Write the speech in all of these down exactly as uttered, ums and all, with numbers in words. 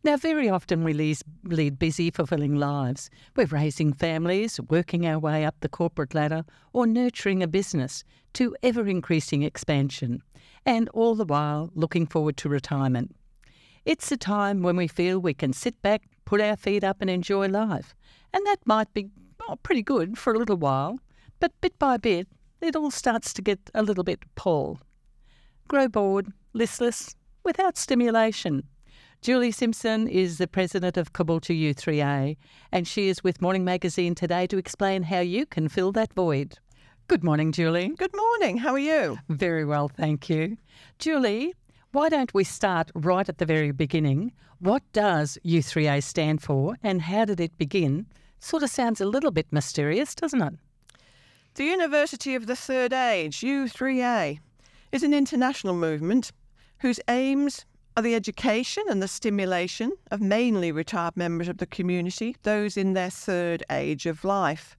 Now, very often we lead, lead busy, fulfilling lives. We're raising families, working our way up the corporate ladder, or nurturing a business to ever-increasing expansion, and all the while looking forward to retirement. It's a time when we feel we can sit back, put our feet up and enjoy life. And that might be oh, pretty good for a little while, but bit by bit, it all starts to get a little bit pall. Grow bored, listless, without stimulation. Julie Simpson is the president of Caboolture U three A, and she is with Morning Magazine today to explain how you can fill that void. Good morning, Julie. Good morning. How are you? Very well, thank you. Julie, why don't we start right at the very beginning? What does U three A stand for and how did it begin? Sort of sounds a little bit mysterious, doesn't it? The University of the Third Age, U three A, is an international movement whose aims are the education and the stimulation of mainly retired members of the community, those in their third age of life.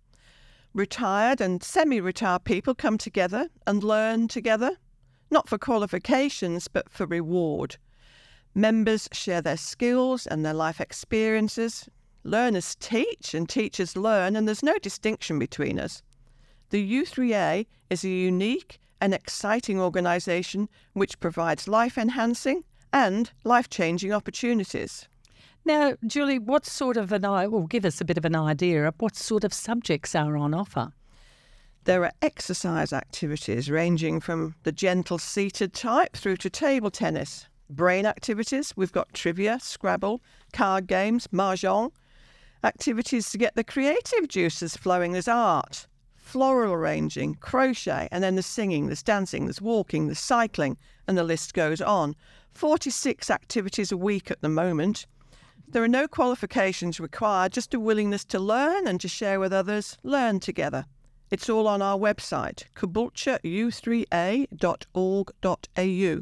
Retired and semi-retired people come together and learn together, not for qualifications but for reward. Members share their skills and their life experiences. Learners teach and teachers learn, and there's no distinction between us. The U three A is a unique and exciting organisation which provides life-enhancing and life-changing opportunities. Now, Julie, what sort of an I well, give us a bit of an idea of what sort of subjects are on offer? There are exercise activities ranging from the gentle seated type through to table tennis. Brain activities, we've got trivia, Scrabble, card games, mahjong. Activities to get the creative juices flowing, there's art, floral arranging, crochet, and then there's singing, there's dancing, there's walking, there's cycling, and the list goes on. forty-six activities a week at the moment. There are no qualifications required, just a willingness to learn and to share with others, learn together. It's all on our website, caboolture u three a dot org dot a u.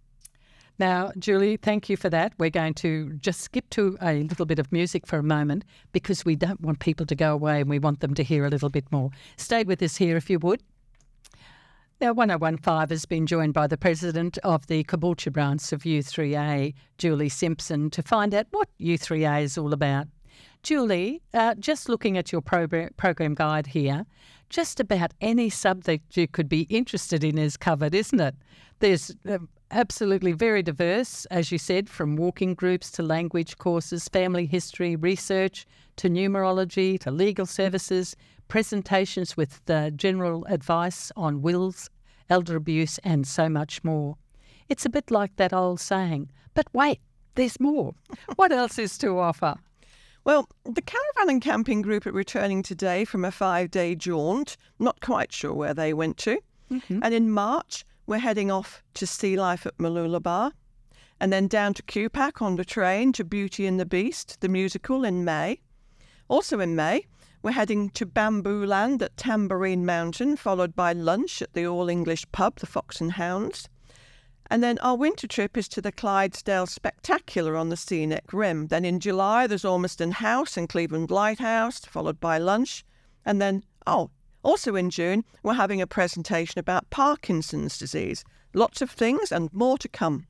Now, Julie, thank you for that. We're going to just skip to a little bit of music for a moment because we don't want people to go away and we want them to hear a little bit more. Stay with us here if you would. Now, one oh one point five has been joined by the president of the Caboolture branch of U three A, Julie Simpson, to find out what U three A is all about. Julie, uh, just looking at your program, program guide here, just about any subject you could be interested in is covered, isn't it? There's uh, absolutely very diverse, as you said, from walking groups to language courses, family history, research, to numerology, to legal services, presentations with uh, general advice on wills, elder abuse, and so much more. It's a bit like that old saying, but wait, there's more. What else is to offer? Well, the caravan and camping group are returning today from a five-day jaunt. Not quite sure where they went to. Mm-hmm. And in March, we're heading off to Sea Life at Mooloolaba, and then down to Cupac on the train to Beauty and the Beast, the musical, in May. Also in May, we're heading to Bamboo Land at Tambourine Mountain, followed by lunch at the All-English pub, the Fox and Hounds. And then our winter trip is to the Clydesdale Spectacular on the Scenic Rim. Then in July, there's Ormiston House and Cleveland Lighthouse, followed by lunch. And then, oh, also in June, we're having a presentation about Parkinson's disease. Lots of things and more to come.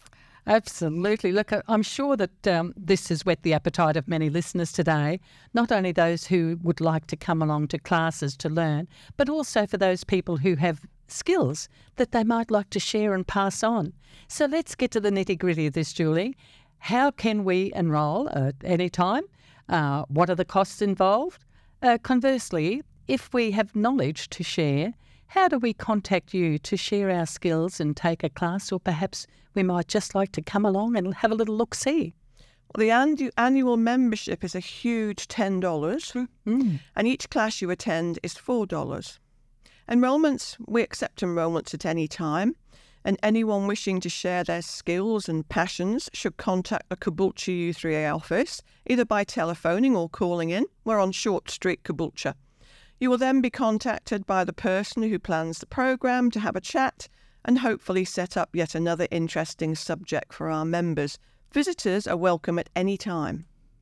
Absolutely. Look, I'm sure that um, this has whet the appetite of many listeners today, not only those who would like to come along to classes to learn, but also for those people who have skills that they might like to share and pass on. So let's get to the nitty-gritty of this, Julie. How can we enrol at any time? Uh, what are the costs involved? Uh, conversely, if we have knowledge to share, how do we contact you to share our skills and take a class, or perhaps we might just like to come along and have a little look-see? Well, the annu- annual membership is a huge ten dollars, mm. and each class you attend is four dollars. Enrolments, we accept enrolments at any time, and anyone wishing to share their skills and passions should contact the Caboolture U three A office, either by telephoning or calling in. We're on Short Street, Caboolture. You will then be contacted by the person who plans the programme to have a chat and hopefully set up yet another interesting subject for our members. Visitors are welcome at any time.